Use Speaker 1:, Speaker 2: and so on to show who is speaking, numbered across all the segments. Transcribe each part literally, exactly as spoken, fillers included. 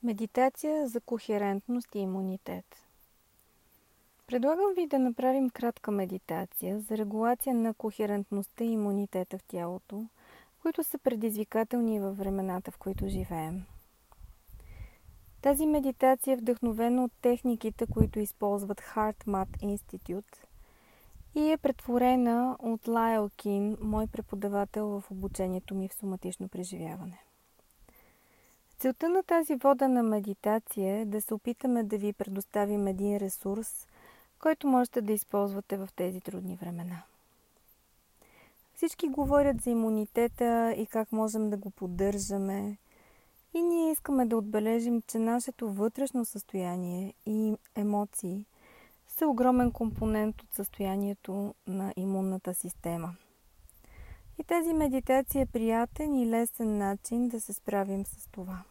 Speaker 1: Медитация за кохерентност и имунитет. Предлагам ви да направим кратка медитация за регулация на кохерентността и имунитета в тялото, които са предизвикателни във времената, в които живеем. Тази медитация е вдъхновена от техниките, които използват HeartMath Institute и е претворена от Лайл Кин, мой преподавател в обучението ми в соматично преживяване. Целта на тази водена медитация е да се опитаме да ви предоставим един ресурс, който можете да използвате в тези трудни времена. Всички говорят за имунитета и как можем да го поддържаме. И ние искаме да отбележим, че нашето вътрешно състояние и емоции са огромен компонент от състоянието на имунната система. И тази медитация е приятен и лесен начин да се справим с това.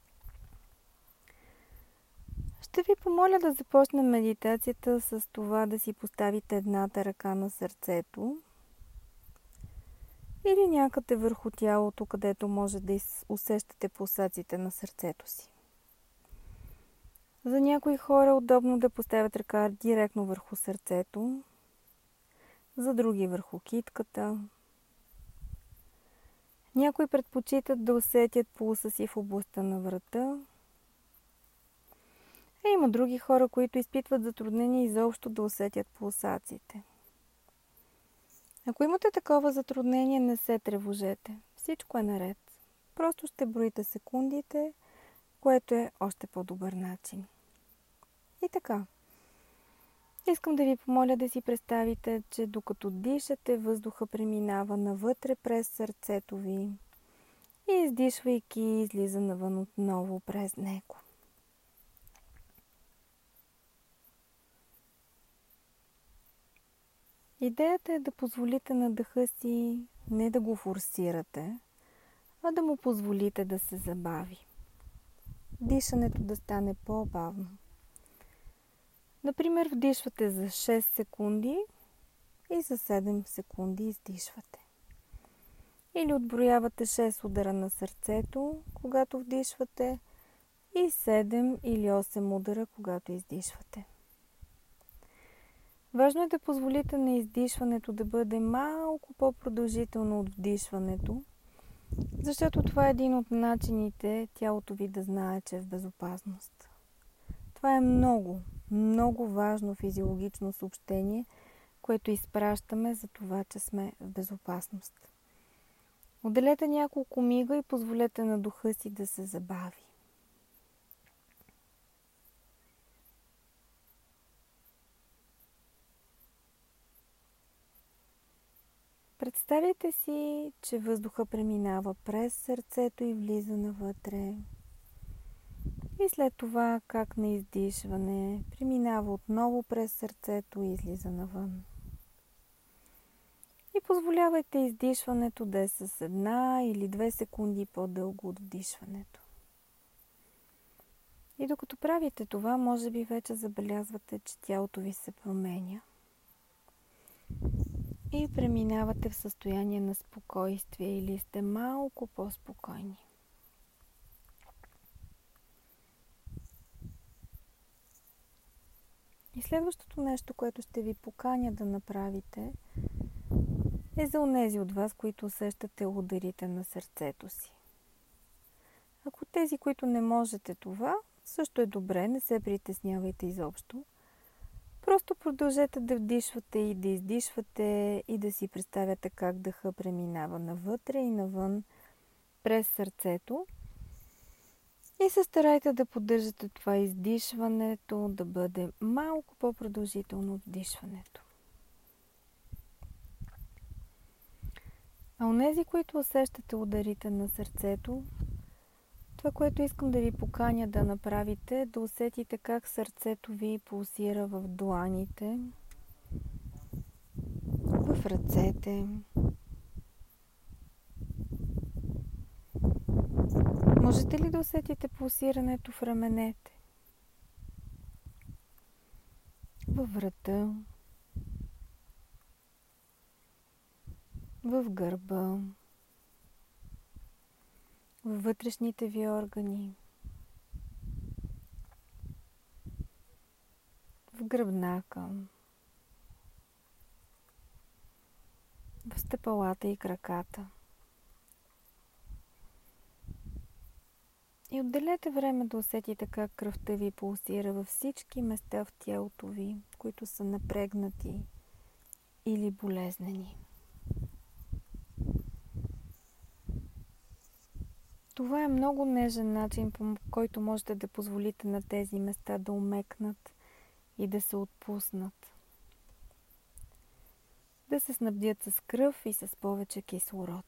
Speaker 1: Ще ви помоля да започнем медитацията с това да си поставите едната ръка на сърцето или някъде върху тялото, където може да усещате пулсациите на сърцето си. За някои хора е удобно да поставят ръка директно върху сърцето, за други върху китката. Някои предпочитат да усетят пулса си в областта на врата. А има други хора, които изпитват затруднение изобщо да усетят пулсациите. Ако имате такова затруднение, не се тревожете. Всичко е наред. Просто ще броите секундите, което е още по-добър начин. И така. Искам да ви помоля да си представите, че докато дишате, въздуха преминава навътре през сърцето ви и издишвайки, излиза навън отново през него. Идеята е да позволите на дъха си не да го форсирате, а да му позволите да се забави. Дишането да стане по-бавно. Например, вдишвате за шест секунди и за седем секунди издишвате. Или отброявате шест удара на сърцето, когато вдишвате, и седем или осем удара, когато издишвате. Важно е да позволите на издишването да бъде малко по-продължително от вдишването, защото това е един от начините тялото ви да знае, че е в безопасност. Това е много, много важно физиологично съобщение, което изпращаме за това, че сме в безопасност. Отделете няколко мига и позволете на духа си да се забави. Представете си, че въздуха преминава през сърцето и влиза навътре. И след това, как на издишване, преминава отново през сърцето и излиза навън. И позволявайте издишването да е с една или две секунди по-дълго от вдишването. И докато правите това, може би вече забелязвате, че тялото ви се променя. И преминавате в състояние на спокойствие или сте малко по-спокойни. И следващото нещо, което ще ви поканя да направите, е за онези от вас, които усещате ударите на сърцето си. Ако тези, които не можете това, също е добре, не се притеснявайте изобщо. Просто продължете да вдишвате и да издишвате и да си представяте как дъха преминава навътре и навън през сърцето. И се старайте да поддържате това издишването да бъде малко по-продължително от вдишването. А онези, които усещате ударите на сърцето, това, което искам да ви поканя да направите, е да усетите как сърцето ви пулсира в дланите, в ръцете. Можете ли да усетите пулсирането в раменете, във врата, в гърба, във вътрешните ви органи? в гръбнака, в стъпалата и краката. И отделете време да усетите как кръвта ви пулсира във всички места в тялото ви, които са напрегнати или болезнени. Това е много нежен начин, по който можете да позволите на тези места да умекнат и да се отпуснат. Да се снабдят с кръв и с повече кислород.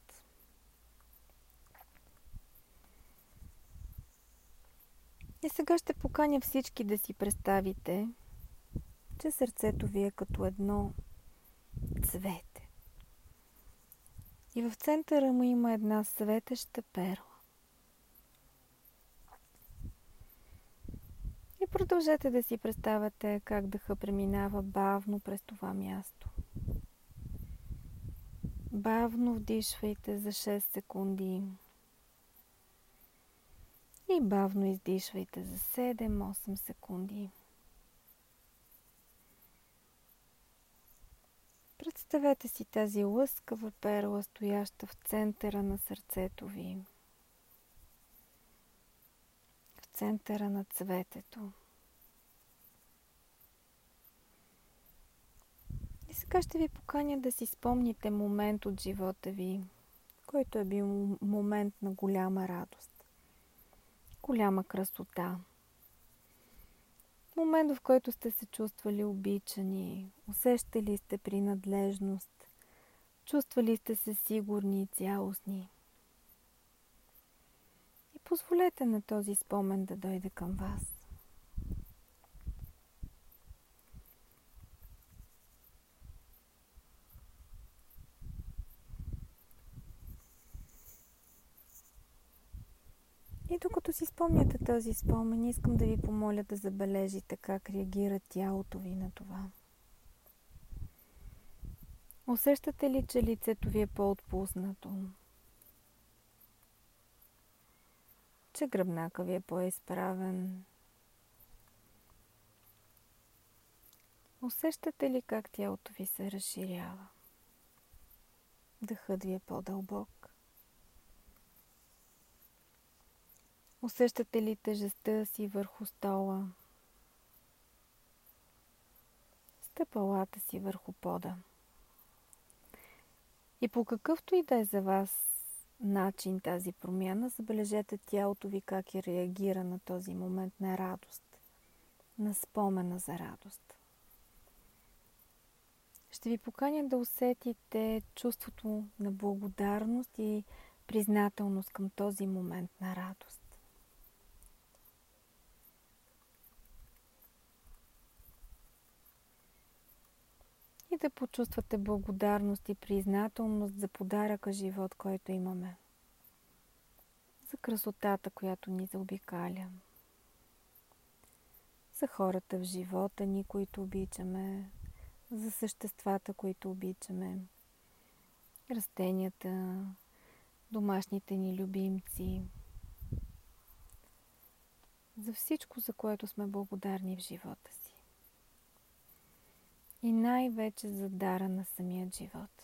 Speaker 1: И сега ще поканя всички да си представите, че сърцето ви е като едно цвете. И в центъра му има една светеща перла. И продължете да си представяте как дъха преминава бавно през това място. Бавно вдишвайте за шест секунди. И бавно издишвайте за седем-осем секунди. Представете си тази лъскава перла, стояща в центъра на сърцето ви. В центъра на цветето. И сега ще ви поканя да си спомните момент от живота ви, който е бил момент на голяма радост. Голяма красота. Момент, в който сте се чувствали обичани, усещали сте принадлежност, чувствали сте се сигурни и цялостни. И позволете на този спомен да дойде към вас. И докато си спомняте този спомен, искам да ви помоля да забележите как реагира тялото ви на това. Усещате ли, че лицето ви е по-отпуснато? Че гръбнака ви е по-изправен? Усещате ли как тялото ви се разширява? Дъхът ви е по-дълбок? Усещате ли тежестта си върху стола? Стъпалата си върху пода? И по какъвто и да е за вас начин тази промяна, забележете тялото ви как и реагира на този момент на радост, на спомена за радост. Ще ви поканя да усетите чувството на благодарност и признателност към този момент на радост. И да почувствате благодарност и признателност за подаръка живот, който имаме. За красотата, която ни заобикаля. За хората в живота ни, които обичаме. За съществата, които обичаме. Растенията, домашните ни любимци. За всичко, за което сме благодарни в живота си. И най-вече за дара на самият живот.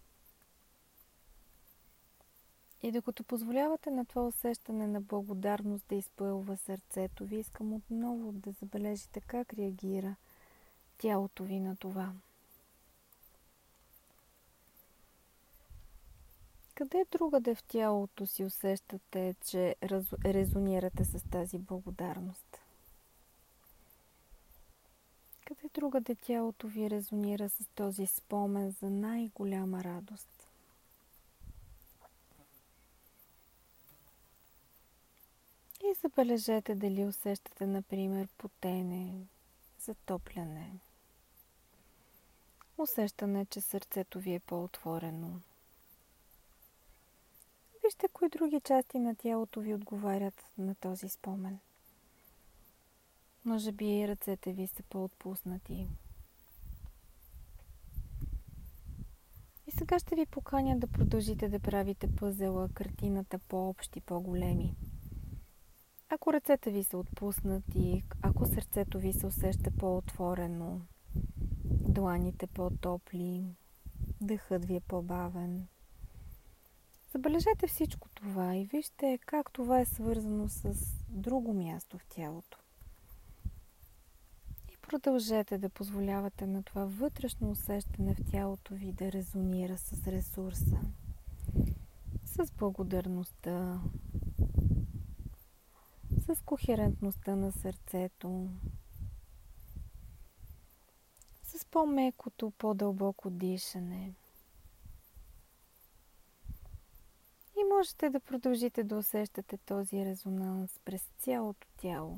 Speaker 1: И докато позволявате на това усещане на благодарност да изпълва сърцето ви, искам отново да забележите как реагира тялото ви на това. Къде другаде в тялото си усещате, че резонирате с тази благодарност? Къде другаде тялото ви резонира с този спомен за най-голяма радост? И забележете дали усещате, например, потене, затопляне. Усещане, че сърцето ви е по-отворено. Вижте кои други части на тялото ви отговарят на този спомен. Може би и ръцете ви са по-отпуснати. И сега ще ви поканя да продължите да правите пъзела, картината по-общи, по-големи. Ако ръцете ви са отпуснати, ако сърцето ви се усеща по-отворено, дланите по-топли, дъхът ви е по-бавен, забележете всичко това и вижте как това е свързано с друго място в тялото. И продължете да позволявате на това вътрешно усещане в тялото ви да резонира с ресурса, с благодарността, с кохерентността на сърцето, с по-мекото, по-дълбоко дишане. И можете да продължите да усещате този резонанс през цялото тяло.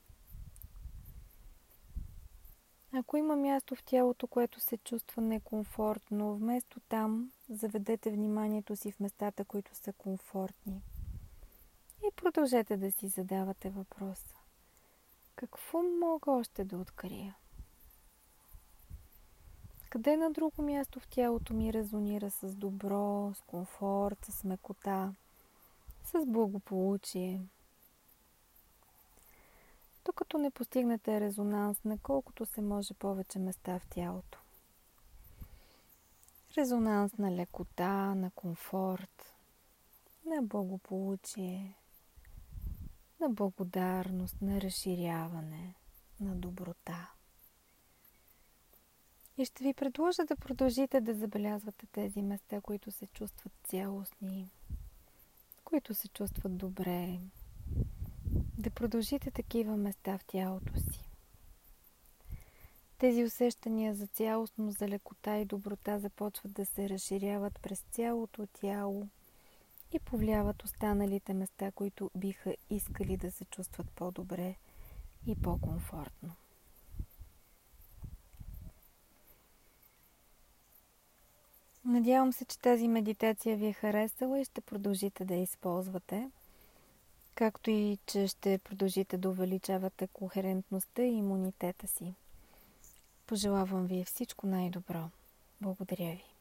Speaker 1: Ако има място в тялото, което се чувства некомфортно, вместо там заведете вниманието си в местата, които са комфортни. И продължете да си задавате въпроса: какво мога още да открия? Къде на друго място в тялото ми резонира с добро, с комфорт, с мекота, с благополучие? Докато не постигнете резонанс на колкото се може повече места в тялото. Резонанс на лекота, на комфорт, на благополучие, на благодарност, на разширяване, на доброта. И ще ви предложа да продължите да забелязвате тези места, които се чувстват цялостни, които се чувстват добре. Да продължите такива места в тялото си. Тези усещания за цялостност, за лекота и доброта започват да се разширяват през цялото тяло и повлияват останалите места, които биха искали да се чувстват по-добре и по-комфортно. Надявам се, че тази медитация ви е харесала и ще продължите да я използвате, както и че ще продължите да увеличавате кохерентността и имунитета си. Пожелавам ви всичко най-добро. Благодаря ви.